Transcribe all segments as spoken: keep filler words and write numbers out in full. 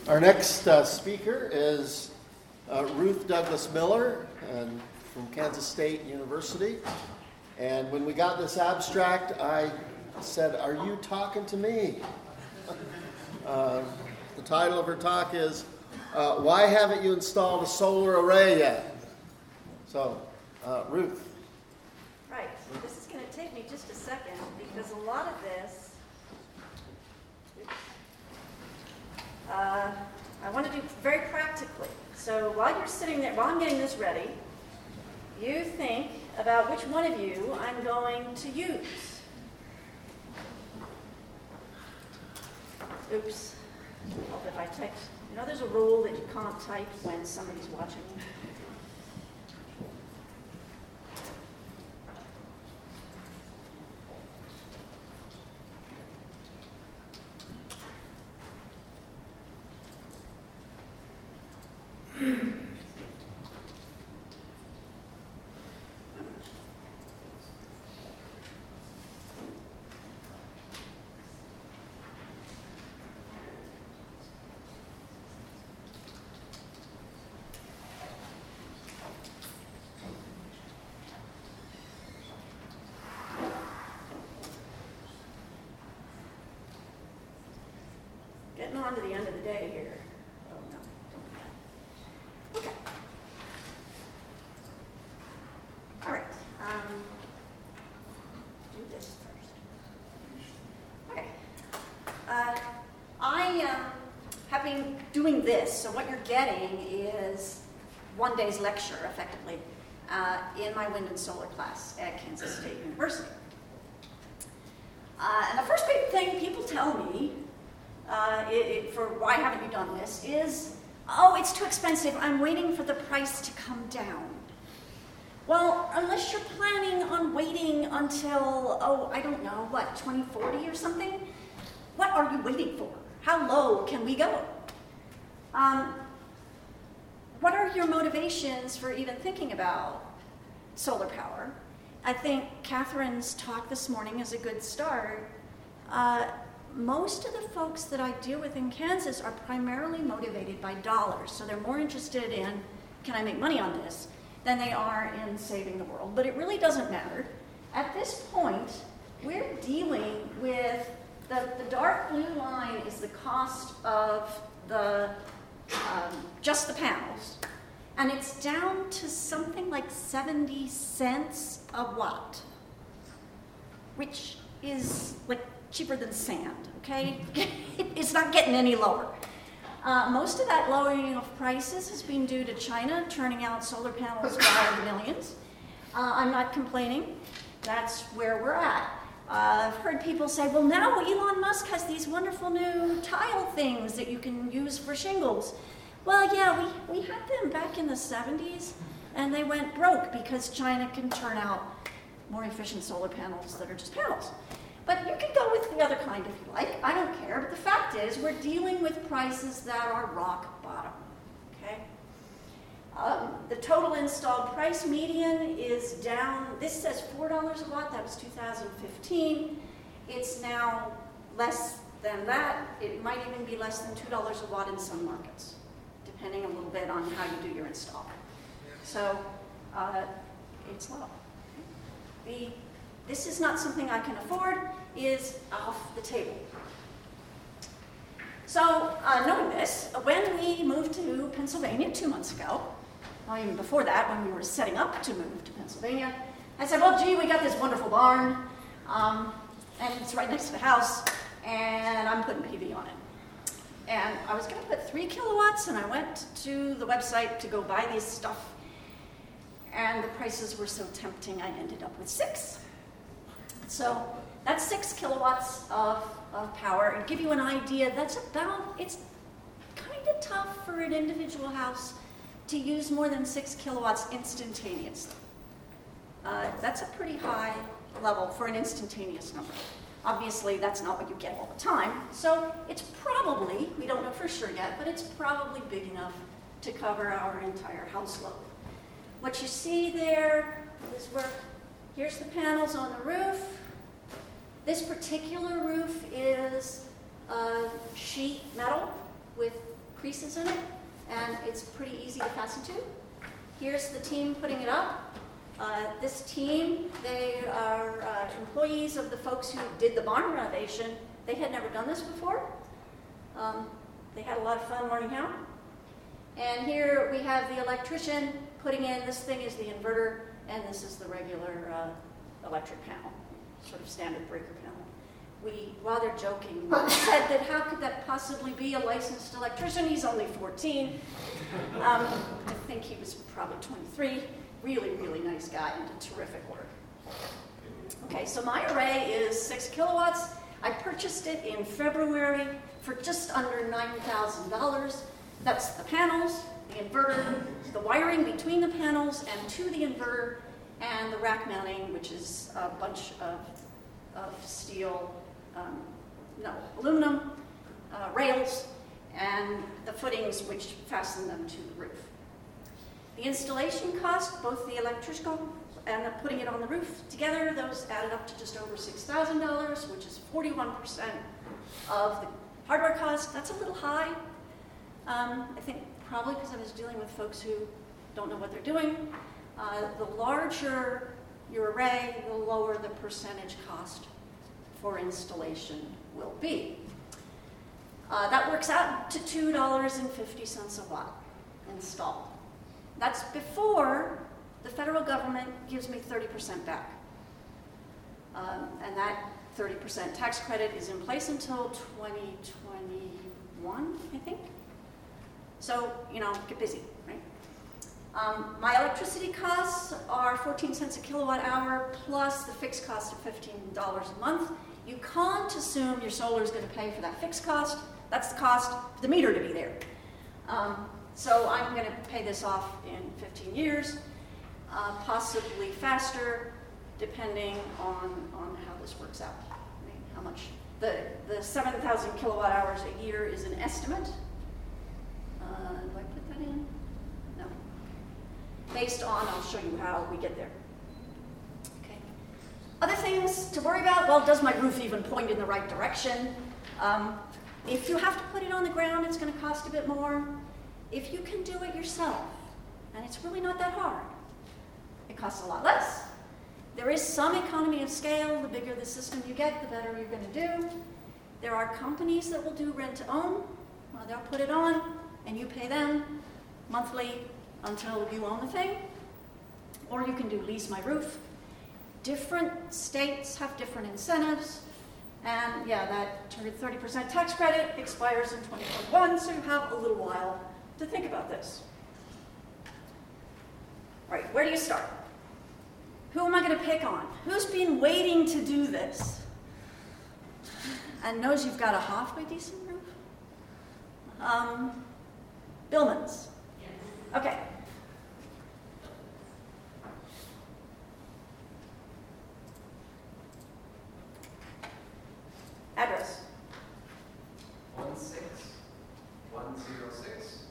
Our next uh, speaker is uh, Ruth Douglas Miller and from Kansas State University. And when we got this abstract, I said, "Are you talking to me?" uh, the title of her talk is, uh, "Why haven't you installed a solar array yet?" So, uh, Ruth. Right. This is going to take me just a second because a lot of this Uh, I want to do very practically. So while you're sitting there, while I'm getting this ready, you think about which one of you I'm going to use. Oops. Hope if I type. You know, there's a rule that you can't type when somebody's watching you. Getting on to the end of the day here. Oh, no. Okay. All right. Um, do this first. Okay. Uh, I um, have been doing this, so what you're getting is one day's lecture, effectively, uh, in my wind and solar class at Kansas State University. Uh, and the first big thing people tell me Uh, it, it, for why haven't you done this, is, oh, it's too expensive. I'm waiting for the price to come down. Well, unless you're planning on waiting until, oh, I don't know, what, twenty forty or something? What are you waiting for? How low can we go? Um, what are your motivations for even thinking about solar power? I think Catherine's talk this morning is a good start. Uh, Most of the folks that I deal with in Kansas are primarily motivated by dollars. So they're more interested in, can I make money on this, than they are in saving the world. But it really doesn't matter. At this point, we're dealing with, the, the dark blue line is the cost of the um, just the panels. And it's down to something like seventy cents a watt, which is like cheaper than sand, okay? It's not getting any lower. Uh, most of that lowering of prices has been due to China turning out solar panels by the millions. Uh, I'm not complaining. That's where we're at. Uh, I've heard people say, well, now Elon Musk has these wonderful new tile things that you can use for shingles. Well, yeah, we, we had them back in the seventies, and they went broke because China can turn out more efficient solar panels that are just panels. But you can go with the other kind if you like. I don't care. But the fact is, we're dealing with prices that are rock bottom. Okay. Um, the total installed price median is down. This says four dollars a watt. That was two thousand fifteen. It's now less than that. It might even be less than two dollars a watt in some markets, depending a little bit on how you do your install. So uh, it's low. The This is not something I can afford, is off the table. So, uh, knowing this, when we moved to Pennsylvania two months ago, well, even before that, when we were setting up to move to Pennsylvania, I said, well, gee, we got this wonderful barn, um, and it's right next to the house, and I'm putting P V on it. And I was going to put three kilowatts, and I went to the website to go buy this stuff, and the prices were so tempting, I ended up with six. So that's six kilowatts of, of power. And give you an idea, that's about, it's kind of tough for an individual house to use more than six kilowatts instantaneously. Uh, that's a pretty high level for an instantaneous number. Obviously, that's not what you get all the time. So it's probably, we don't know for sure yet, but it's probably big enough to cover our entire house load. What you see there is where, here's the panels on the roof. This particular roof is uh, sheet metal with creases in it, and it's pretty easy to fasten to. Here's the team putting it up. Uh, this team, they are uh, employees of the folks who did the barn renovation. They had never done this before. Um, they had a lot of fun learning how. And here we have the electrician putting in, this thing is the inverter, and this is the regular uh, electric panel, sort of standard breaker panel. We, while they're joking, we said that how could that possibly be a licensed electrician? He's only fourteen. Um, I think he was probably twenty-three. Really, really nice guy and did terrific work. Okay, so my array is six kilowatts. I purchased it in February for just under nine thousand dollars. That's the panels, the inverter, the wiring between the panels and to the inverter, and the rack mounting, which is a bunch of, of steel, um, no, aluminum uh, rails, and the footings which fasten them to the roof. The installation cost, both the electrical and the putting it on the roof together, those added up to just over six thousand dollars, which is forty-one percent of the hardware cost. That's a little high. Um, I think probably because I was dealing with folks who don't know what they're doing. Uh, the larger your array, the lower the percentage cost for installation will be. Uh, that works out to two dollars and fifty cents a watt installed. That's before the federal government gives me thirty percent back. Um, and that thirty percent tax credit is in place until twenty twenty-one, I think. So, you know, get busy, right? Um, my electricity costs are fourteen cents a kilowatt hour plus the fixed cost of fifteen dollars a month. You can't assume your solar is going to pay for that fixed cost. That's the cost for the meter to be there. Um, so I'm going to pay this off in fifteen years, uh, possibly faster, depending on, on how this works out. Right? How much the, the seven thousand kilowatt hours a year is an estimate. Uh, do I put that in? No. Based on, I'll show you how we get there. Okay. Other things to worry about, well, does my roof even point in the right direction? Um, if you have to put it on the ground, it's going to cost a bit more. If you can do it yourself, and it's really not that hard, it costs a lot less. There is some economy of scale. The bigger the system you get, the better you're going to do. There are companies that will do rent to own. Well, they'll put it on, and you pay them monthly until you own the thing. Or you can do lease my roof. Different states have different incentives. And yeah, that thirty percent tax credit expires in twenty twenty-one, so you have a little while to think about this. Right, where do you start? Who am I going to pick on? Who's been waiting to do this and knows you've got a halfway decent roof? Um, Billmans. Yes. Okay. Address. one six one zero six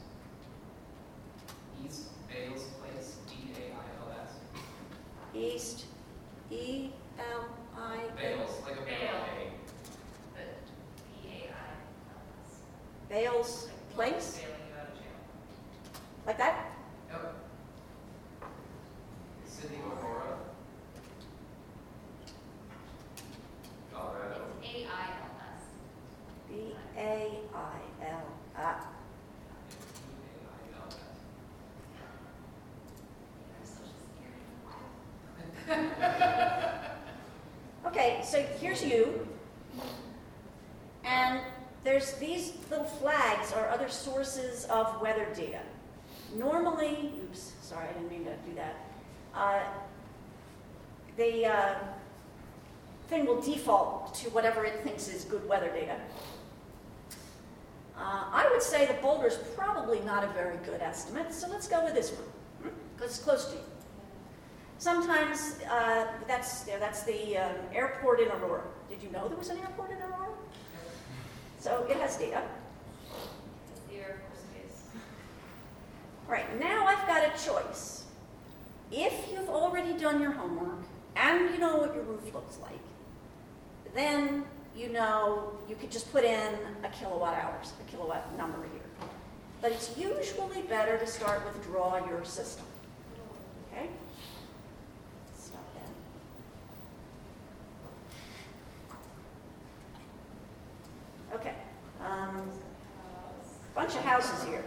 East Bales Place, D A I L S. East E L I Bales, like a bale. But B A I L S. Bales Place? Bailing you out of jail. Like that? Yep. City of Aurora, Colorado. It's A I L S. B A I L. Ah. D A I L S. Our social security. Okay, so here's you. And there's these little flags are other sources of weather data. Normally, oops, sorry, I didn't mean to do that. Uh, the uh, thing will default to whatever it thinks is good weather data. Uh, I would say that Boulder's probably not a very good estimate, so let's go with this one, because it's close to you. Sometimes uh, that's, yeah, that's the um, airport in Aurora. Did you know there was an airport in Aurora? So it has data. It's the Air Force Base. All right, now I've got a choice. If you've already done your homework and you know what your roof looks like, then you know you could just put in a kilowatt hours, a kilowatt number here. but it's usually better to start with draw your system. Okay? Stop that. Okay. Um, bunch of houses here.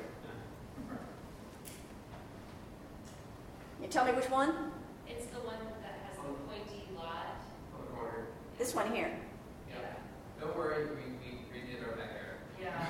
You tell me which one? It's the one that has the pointy lot. On the corner. This one here. Yeah. Don't worry, we, we redid our backyard. Yeah.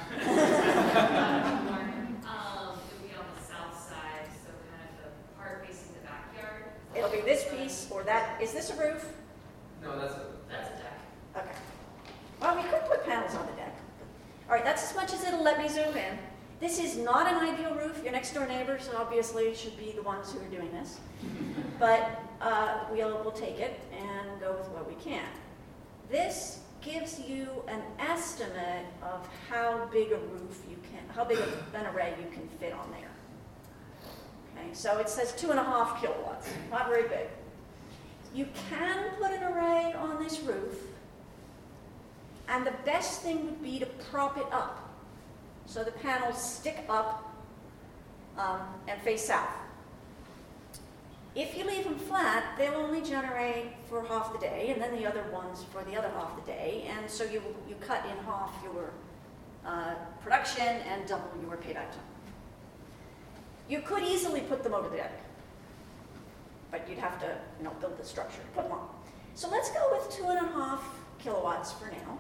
Um, it'll be on the south side, so kind of the part facing the backyard. It'll be this piece or that. Is this a roof? No, that's a, That's a deck. Okay. Well, we could put panels on the deck. All right, that's as much as it'll let me zoom in. This is not an ideal roof. Your next door neighbors obviously should be the ones who are doing this. But uh, we'll, we'll take it and go with what we can. This gives you an estimate of how big a roof you can, how big an array you can fit on there. Okay, so it says two and a half kilowatts, not very big. You can put an array on this roof, and the best thing would be to prop it up. So the panels stick up um, and face south. If you leave them flat, they'll only generate for half the day, and then the other ones for the other half the day, and so you, you cut in half your uh, production and double your payback time. You could easily put them over the deck, but you'd have to you know, build the structure to put them on. So let's go with two and a half kilowatts for now.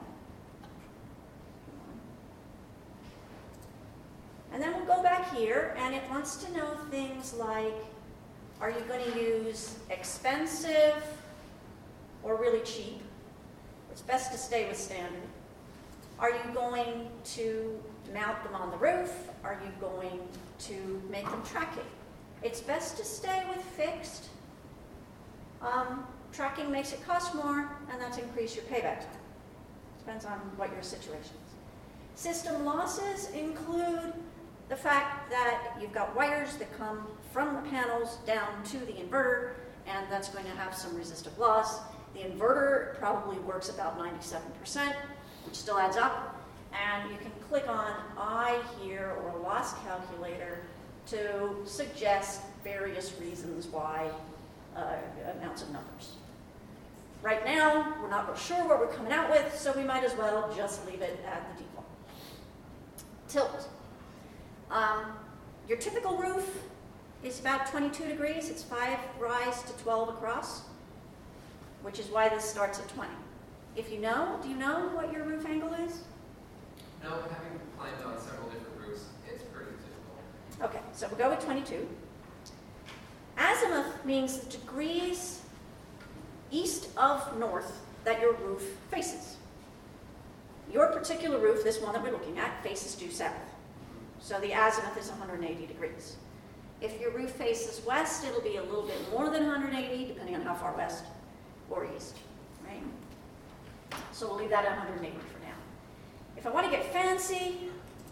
And then we'll go back here, and it wants to know things like, are you going to use expensive or really cheap? It's best to stay with standard. Are you going to mount them on the roof? Are you going to make them tracking? It's best to stay with fixed. Um, tracking makes it cost more, and that's increase your payback time. Depends on what your situation is. System losses include the fact that you've got wires that come from the panels down to the inverter, and that's going to have some resistive loss. The inverter probably works about ninety-seven percent, which still adds up. And you can click on I here or loss calculator to suggest various reasons why uh, amounts of numbers. Right now, we're not real sure what we're coming out with, so we might as well just leave it at the default. Tilt. Um, your typical roof is about twenty-two degrees. It's five rise to twelve across, which is why this starts at twenty. If you know, do you know what your roof angle is? no, having climbed on several different roofs, it's pretty difficult. Okay, so we'll go with twenty-two. Azimuth means the degrees east of north that your roof faces. Your particular roof, this one that we're looking at, faces due south. So the azimuth is one hundred eighty degrees. If your roof faces west, it'll be a little bit more than one hundred eighty, depending on how far west or east, right? So we'll leave that at one hundred eighty for now. If I want to get fancy,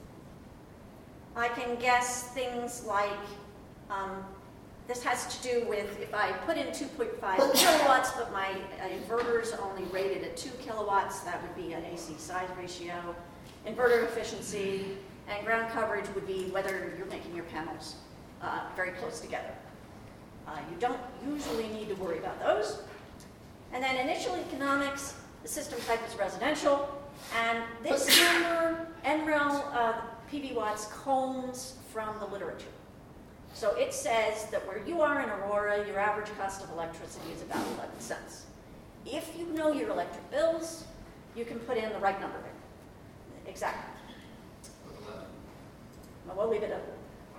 I can guess things like, um, this has to do with if I put in two point five kilowatts, but my uh, inverter's only rated at two kilowatts, that would be an A C size ratio. Inverter efficiency and ground coverage would be whether you're making your panels uh, very close together. Uh, you don't usually need to worry about those. And then initial economics, the system type is residential, and this number, N R E L uh, P V watts, comes from the literature. So it says that where you are in Aurora, your average cost of electricity is about eleven cents. If you know your electric bills, you can put in the right number there. Exactly. With eleven. Well, we'll leave it up.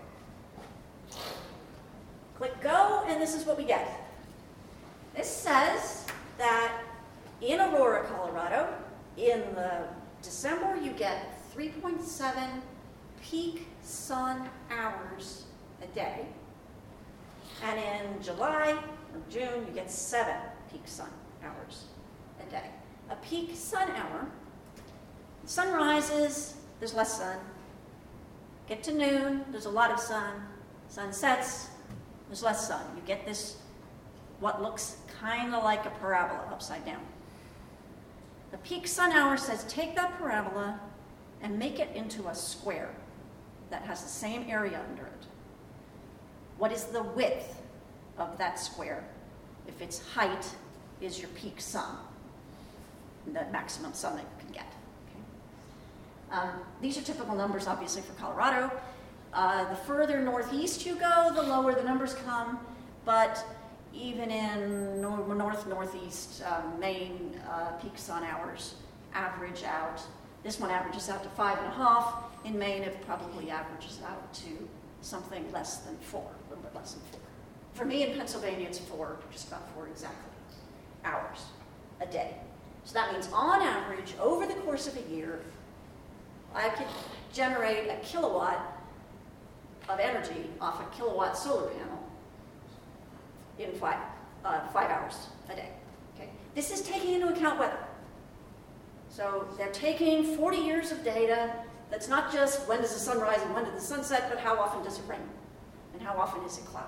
Click go, and this is what we get. This says that in Aurora, Colorado, in the December, you get three point seven peak sun hours a day. And in July or June, you get seven peak sun hours a day. A peak sun hour, sun rises, there's less sun. Get to noon, there's a lot of sun. Sun sets, there's less sun. You get this, what looks kind of like a parabola upside down. The peak sun hour says take that parabola and make it into a square. that has the same area under it, what is the width of that square if its height is your peak sun, the maximum sun that you can get? Okay. Um, these are typical numbers, obviously, for Colorado. Uh, the further northeast you go, the lower the numbers come, but even in nor- north northeast um, Maine, uh, peak sun hours average out. This one averages out to five and a half. In Maine, it probably averages out to something less than four, a little bit less than four. For me in Pennsylvania, it's four, just about four exactly, hours a day. So that means on average, over the course of a year, I could generate a kilowatt of energy off a kilowatt solar panel in five, uh, five hours a day. Okay? This is taking into account weather. So they're taking forty years of data that's not just when does the sun rise and when does the sun set, but how often does it rain and how often is it cloudy.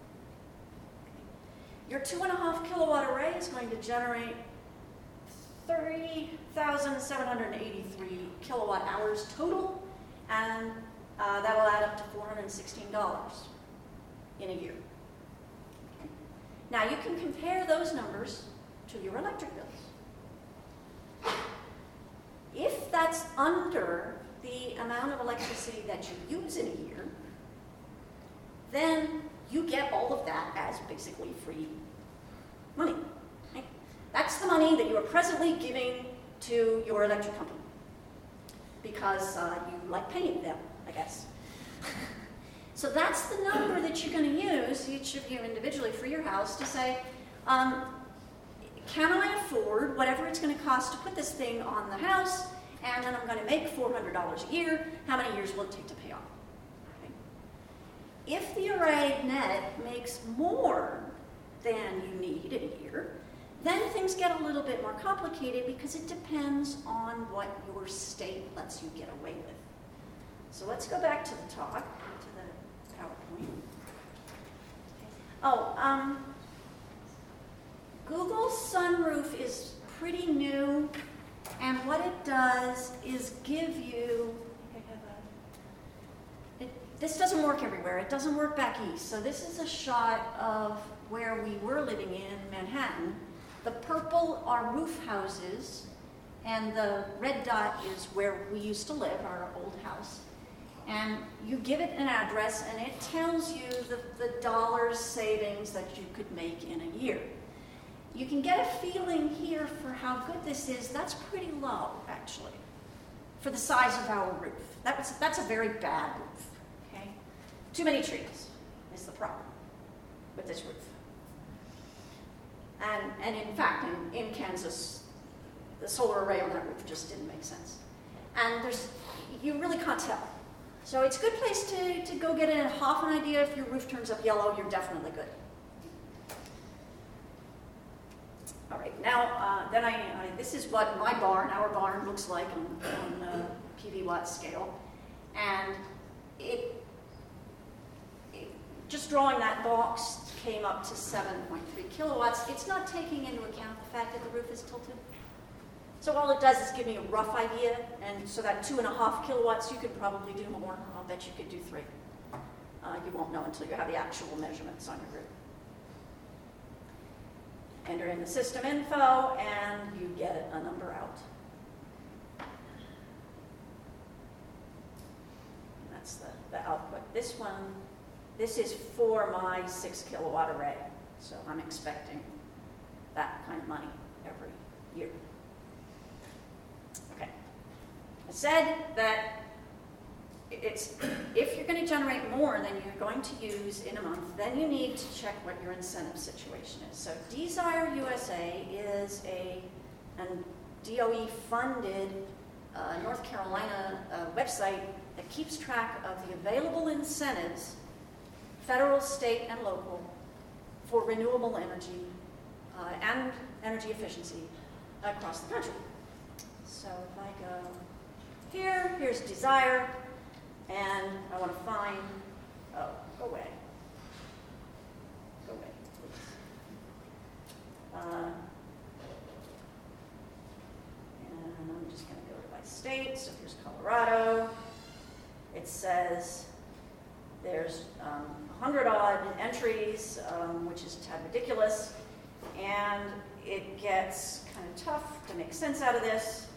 Okay. Your two and a half kilowatt array is going to generate thirty thousand seven hundred eighty-three kilowatt hours total, and uh, that will add up to four hundred sixteen dollars in a year. Okay. Now you can compare those numbers to your electric bills. If that's under the amount of electricity that you use in a year, then you get all of that as basically free money. Right? That's the money that you are presently giving to your electric company because uh, you like paying them, I guess. So that's the number that you're going to use, each of you individually, for your house to say, um, can I afford whatever it's going to cost to put this thing on the house, and then I'm going to make four hundred dollars a year. How many years will it take to pay off? Okay. If the array net makes more than you need in a year, then things get a little bit more complicated because it depends on what your state lets you get away with. So let's go back to the talk, to the PowerPoint. Oh, um, Google Sunroof is pretty new, and what it does is give you, I have a, it, this doesn't work everywhere. It doesn't work back east. So this is a shot of where we were living in Manhattan. The purple are roof houses, and the red dot is where we used to live, our old house. And you give it an address, and it tells you the, the dollars savings that you could make in a year. You can get a feeling here for how good this is. That's pretty low, actually, for the size of our roof. That was, that's a very bad roof, okay? Too many trees is the problem with this roof. And, and in fact, in, in Kansas, the solar array on that roof just didn't make sense. And there's, you really can't tell. So it's a good place to, to go get a half an idea. If your roof turns up yellow, you're definitely good. All right, now, uh, then I, I, this is what my barn, our barn, looks like on, on uh, P V watt scale. And it, it, just drawing that box came up to seven point three kilowatts. It's not taking into account the fact that the roof is tilted. So all it does is give me a rough idea, and so that two and a half kilowatts, you could probably do more. I'll bet you could do three. Uh, you won't know until you have the actual measurements on your roof. Enter in the system info, and you get a number out. And that's the, the output. This one, this is for my six kilowatt array. So I'm expecting that kind of money every year. Okay. I said that it's, if you're going to generate more than you're going to use in a month, then you need to check what your incentive situation is. So Desire U S A is a an D O E-funded uh, North Carolina uh, website that keeps track of the available incentives, federal, state, and local, for renewable energy uh, and energy efficiency across the country. So if I go here, here's Desire. And I want to find, oh, go away. Go away, please. Uh, and I'm just going to go to my state. So here's Colorado. It says entries, um, which is a tad ridiculous, and it gets kind of tough to make sense out of this.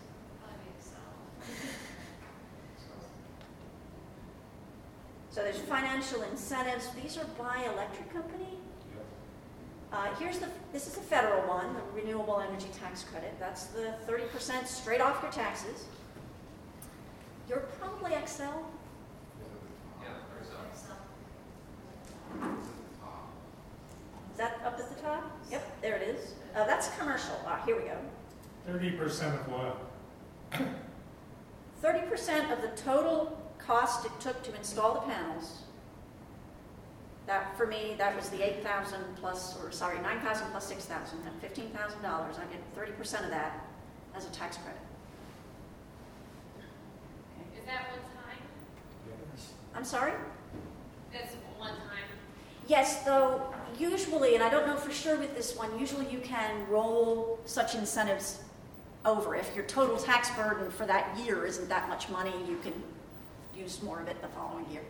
So there's financial incentives. These are by electric company. Uh, here's the, this is the federal one, the renewable energy tax credit. That's the thirty percent straight off your taxes. You're probably Excel. Yeah, or so. Is that up at the top? Yep, there it is. Uh, that's commercial. Ah, here we go. Thirty percent of what? thirty percent of the total cost it took to install the panels. That, for me, that was the eight thousand plus, or sorry, nine thousand plus six thousand, and fifteen thousand dollars. I get thirty percent of that as a tax credit. Is that one time? I'm sorry? That's one time? Yes, though usually, and I don't know for sure with this one, usually you can roll such incentives over. If your total tax burden for that year isn't that much money, you can use more of it the following year.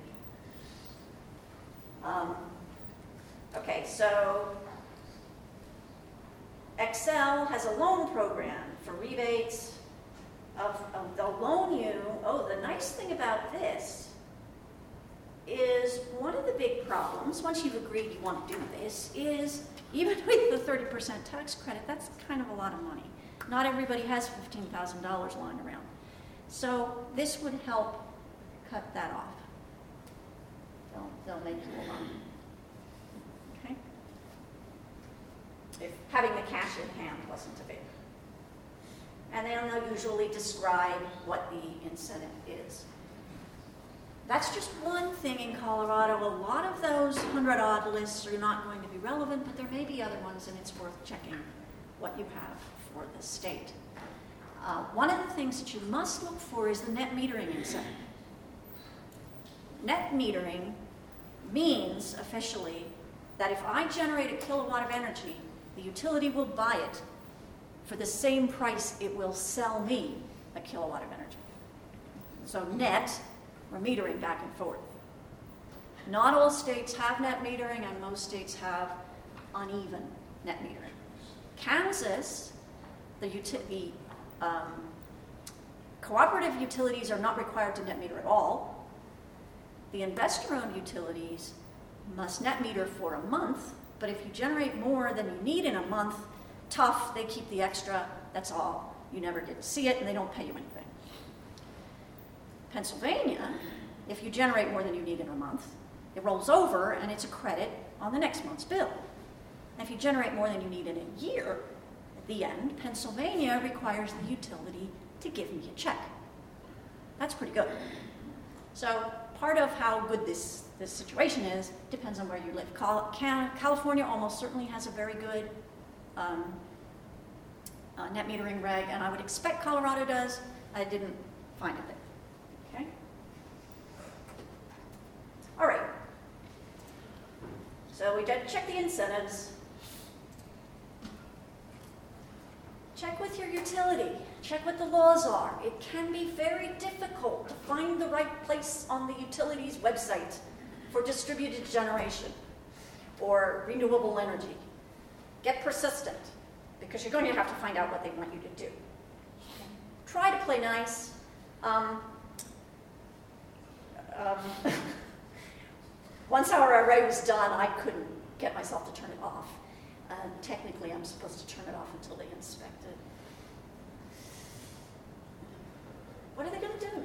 Um, okay, so Excel has a loan program for rebates. Of, of they'll loan you. Oh, the nice thing about this is one of the big problems, once you've agreed you want to do this, is even with the thirty percent tax credit, that's kind of a lot of money. Not everybody has fifteen thousand dollars lying around. So this would help cut that off. They'll, they'll make you a loan. Okay? If having the cash in hand wasn't available. And then they'll usually describe what the incentive is. That's just one thing in Colorado. A lot of those hundred odd lists are not going to be relevant, but there may be other ones, and it's worth checking what you have for the state. Uh, one of the things that you must look for is the net metering incentive. Net metering means officially that if I generate a kilowatt of energy, the utility will buy it for the same price it will sell me a kilowatt of energy. So net, we're metering back and forth. Not all states have net metering, and most states have uneven net metering. Kansas, the, uti- the um, cooperative utilities are not required to net meter at all. The investor-owned utilities must net meter for a month, but if you generate more than you need in a month, tough, they keep the extra, that's all. You never get to see it, and they don't pay you anything. Pennsylvania, if you generate more than you need in a month, it rolls over, and it's a credit on the next month's bill. And if you generate more than you need in a year, at the end, Pennsylvania requires the utility to give me a check. That's pretty good. So part of how good this, this situation is depends on where you live. Cal- Can- California almost certainly has a very good um, uh, net metering reg, and I would expect Colorado does. I didn't find it there. Okay? All right. So we did check the incentives. Check with your utility. Check what the laws are. It can be very difficult to find the right place on the utility's website for distributed generation or renewable energy. Get persistent, because you're going to have to find out what they want you to do. Try to play nice. Um, um, once our array was done, I couldn't get myself to turn it off. Uh, technically, I'm supposed to turn it off until they inspect it. What are they going to do to me?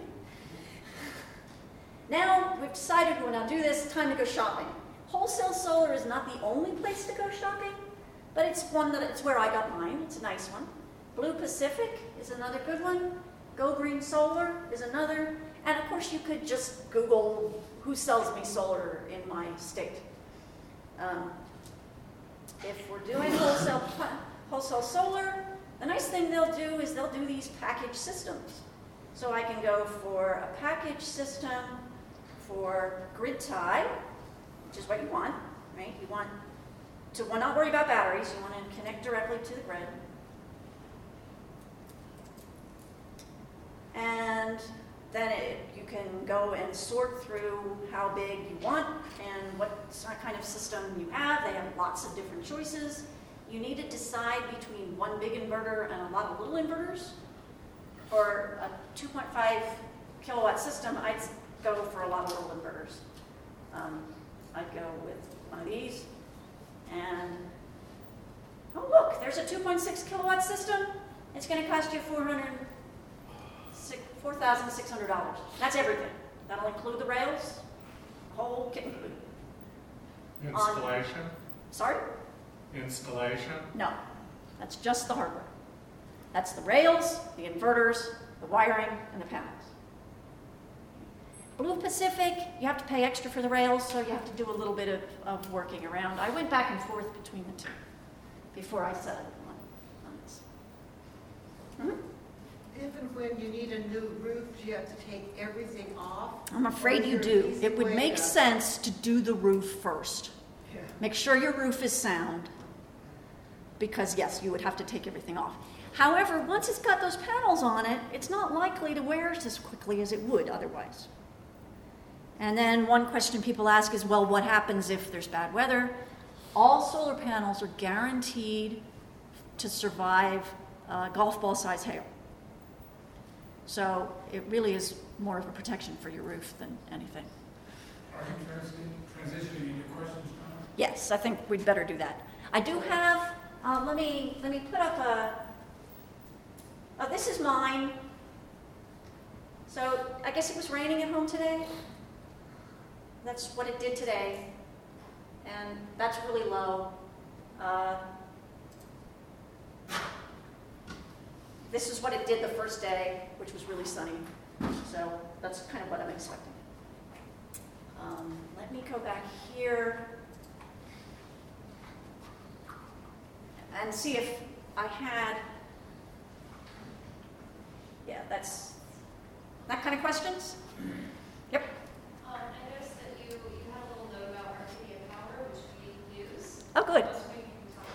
Now, we've decided we're going to do this, time to go shopping. Wholesale solar is not the only place to go shopping, but it's one that it's where I got mine. It's a nice one. Blue Pacific is another good one. Go Green Solar is another. And of course, you could just Google who sells me solar in my state. Um, if we're doing wholesale, wholesale solar, the nice thing they'll do is they'll do these package systems. So I can go for a package system for grid tie, which is what you want, right? You want to well, not worry about batteries. You want to connect directly to the grid. And then it, you can go and sort through how big you want and what kind of system you have. They have lots of different choices. You need to decide between one big inverter and a lot of little inverters. For a two point five kilowatt system, I'd go for a lot of little inverters. Um, I'd go with one of these. And, oh look, there's a two point six kilowatt system. It's going to cost you four thousand six hundred dollars. That's everything. That'll include the rails, whole kit and caboodle. Installation? On, sorry? Installation? No, that's just the hardware. That's the rails, the inverters, the wiring, and the panels. Blue Pacific, you have to pay extra for the rails, so you have to do a little bit of, of working around. I went back and forth between the two before I settled on, on this. Mm-hmm. If and when you need a new roof, do you have to take everything off? I'm afraid you do. It would make sense to do the roof first. Yeah. Make sure your roof is sound, because yes, you would have to take everything off. However, once it's got those panels on it, it's not likely to wear as quickly as it would otherwise. And then one question people ask is, well, what happens if there's bad weather? All solar panels are guaranteed to survive uh, golf ball size hail. So it really is more of a protection for your roof than anything. Are you transi- transitioning into questions now? Yes, I think we'd better do that. I do have, uh, let me let me put up a, oh, this is mine. So I guess it was raining at home today. That's what it did today. And that's really low. Uh, this is what it did the first day, which was really sunny. So that's kind of what I'm expecting. Um, let me go back here and see if I had, yeah, that's, that kind of questions? Yep. Um, I noticed that you, you had a little note about Arcadia Power, which we use. Oh, good. I was hoping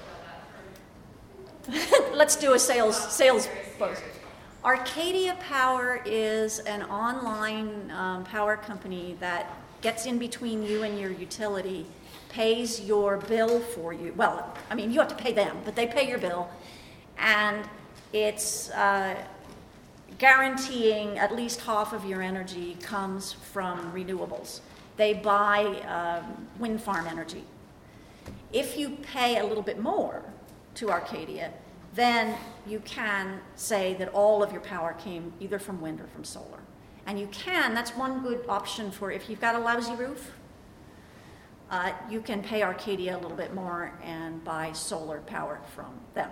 you can talk about that for Let's do a sales, sales Very buzz. scary. Arcadia Power is an online um, power company that gets in between you and your utility, pays your bill for you. Well, I mean, you have to pay them, but they pay your bill. And it's uh, guaranteeing at least half of your energy comes from renewables. They buy um, wind farm energy. If you pay a little bit more to Arcadia, then you can say that all of your power came either from wind or from solar. And you can, that's one good option for if you've got a lousy roof, uh, you can pay Arcadia a little bit more and buy solar power from them.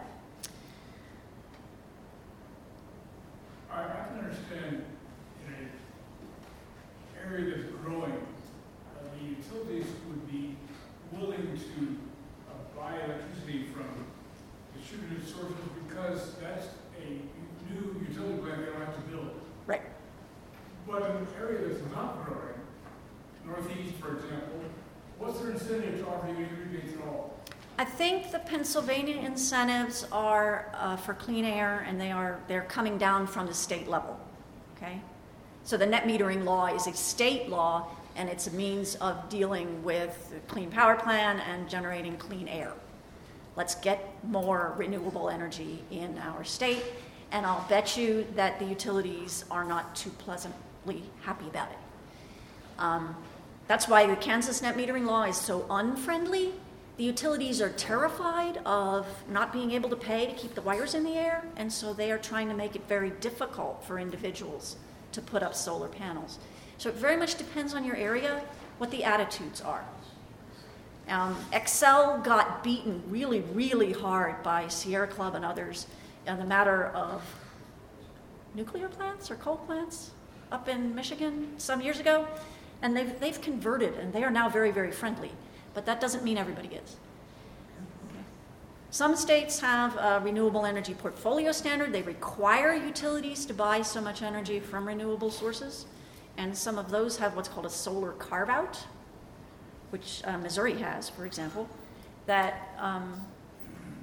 I, I can understand in an area that's growing, uh, the utilities would be willing to uh, buy electricity from distributed sources because that's a new utility plant they don't have to build. Right. But in an area that's not growing, northeast, for example, what's their incentive to offer you any rebates at all? I think the Pennsylvania incentives are uh, for clean air, and they are they're coming down from the state level. Okay, so the net metering law is a state law, and it's a means of dealing with the clean power plan and generating clean air. Let's get more renewable energy in our state, and I'll bet you that the utilities are not too pleasantly happy about it. Um, that's why the Kansas net metering law is so unfriendly. The utilities are terrified of not being able to pay to keep the wires in the air, and so they are trying to make it very difficult for individuals to put up solar panels. So it very much depends on your area, what the attitudes are. Um, Xcel got beaten really, really hard by Sierra Club and others on the matter of nuclear plants or coal plants up in Michigan some years ago, and they've, they've converted, and they are now very, very friendly. But that doesn't mean everybody is. Okay. Some states have a renewable energy portfolio standard. They require utilities to buy so much energy from renewable sources. And some of those have what's called a solar carve-out, which uh, Missouri has, for example, that um,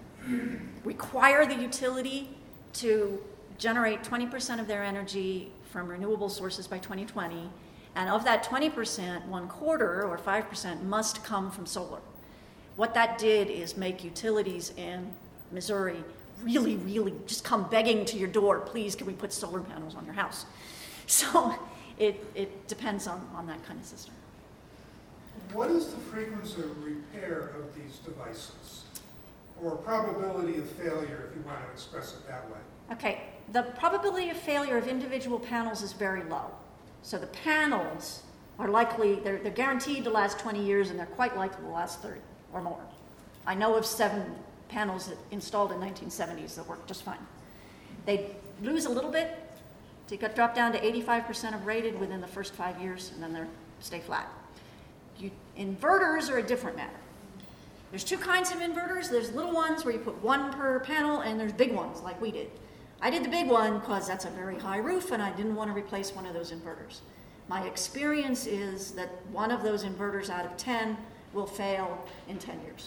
require the utility to generate twenty percent of their energy from renewable sources by twenty twenty. And of that twenty percent, one quarter or five percent must come from solar. What that did is make utilities in Missouri really, really just come begging to your door, please, can we put solar panels on your house? So it, it depends on, on that kind of system. What is the frequency of repair of these devices? Or probability of failure, if you want to express it that way? Okay, the probability of failure of individual panels is very low. So the panels are likely, they're, they're guaranteed to last twenty years, and they're quite likely to last thirty or more. I know of seven panels that installed in nineteen seventies that work just fine. They lose a little bit, they got dropped down to eighty-five percent of rated within the first five years, and then they stay flat. You, inverters are a different matter. There's two kinds of inverters. There's little ones where you put one per panel, and there's big ones like we did. I did the big one because that's a very high roof, and I didn't want to replace one of those inverters. My experience is that one of those inverters out of ten will fail in ten years.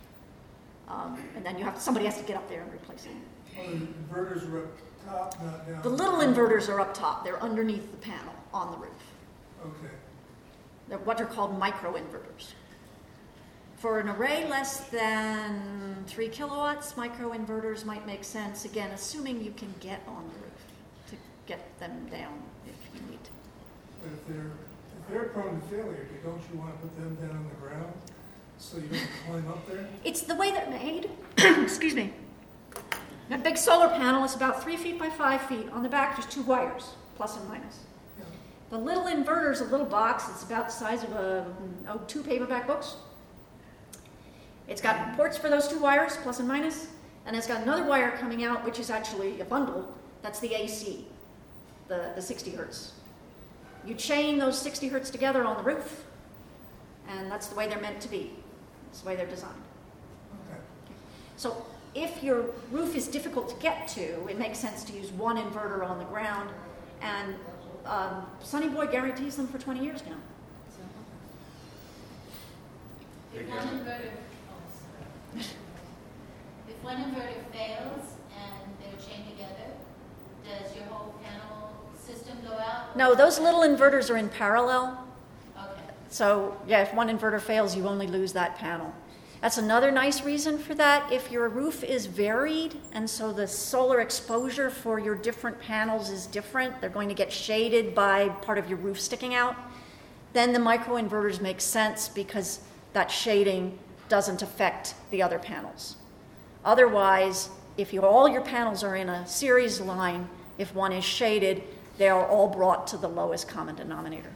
Um, and then you have somebody has to get up there and replace it. Well, the inverters are up top, not down. The little inverters are up top. They're underneath the panel on the roof. Okay. They're what are called microinverters. For an array less than three kilowatts, microinverters might make sense, again, assuming you can get on the roof to get them down if you need to. But if they're, if they're prone to failure, don't you want to put them down on the ground so you don't climb up there? It's the way they're made. Excuse me. That big solar panel is about three feet by five feet. On the back, there's two wires, plus and minus. Yeah. The little inverter is a little box. It's about the size of a, oh, two paperback books. It's got ports for those two wires, plus and minus, and it's got another wire coming out, which is actually a bundle. That's the A C, the, the sixty hertz. You chain those sixty hertz together on the roof, and that's the way they're meant to be. That's the way they're designed. Okay. So if your roof is difficult to get to, it makes sense to use one inverter on the ground, and um, Sunny Boy guarantees them for twenty years now. So. If one inverter, oh, sorry. If one inverter fails and they're chained together, does your whole panel system go out? No, those little inverters are in parallel. Okay. So yeah, if one inverter fails, you only lose that panel. That's another nice reason for that. If your roof is varied, and so the solar exposure for your different panels is different, they're going to get shaded by part of your roof sticking out, then the microinverters make sense because that shading doesn't affect the other panels. Otherwise, if you, all your panels are in a series line, if one is shaded, they are all brought to the lowest common denominator.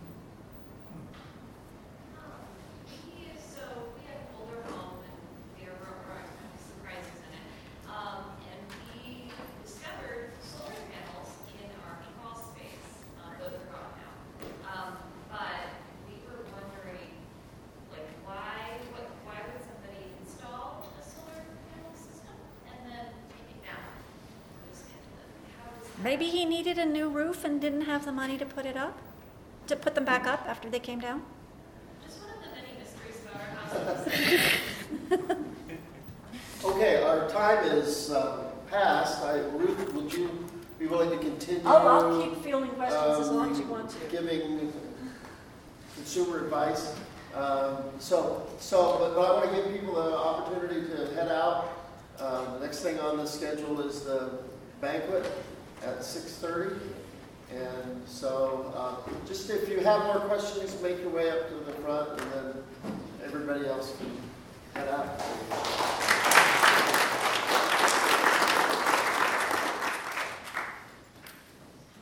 We used, so we have an older home and there were some crises in it. Um, and we discovered solar panels in our crawl space. Uh, those are gone now. Um, but we were wondering, like, why, what, why would somebody install a solar panel system and then take it down? Just kind of, how does that? Maybe he needed a new roof and didn't have the money to put it up, to put them back up after they came down. Just one of the many mysteries about our house. Okay, our time is uh, past. I, Ruth, would you be willing to continue? Oh, I'll keep fielding questions as long as you want to. Giving consumer advice. Um, so, so, but, but I want to give people the opportunity to head out. Um, the next thing on the schedule is the banquet at six thirty. And so, uh, just if you have more questions, make your way up to the front. And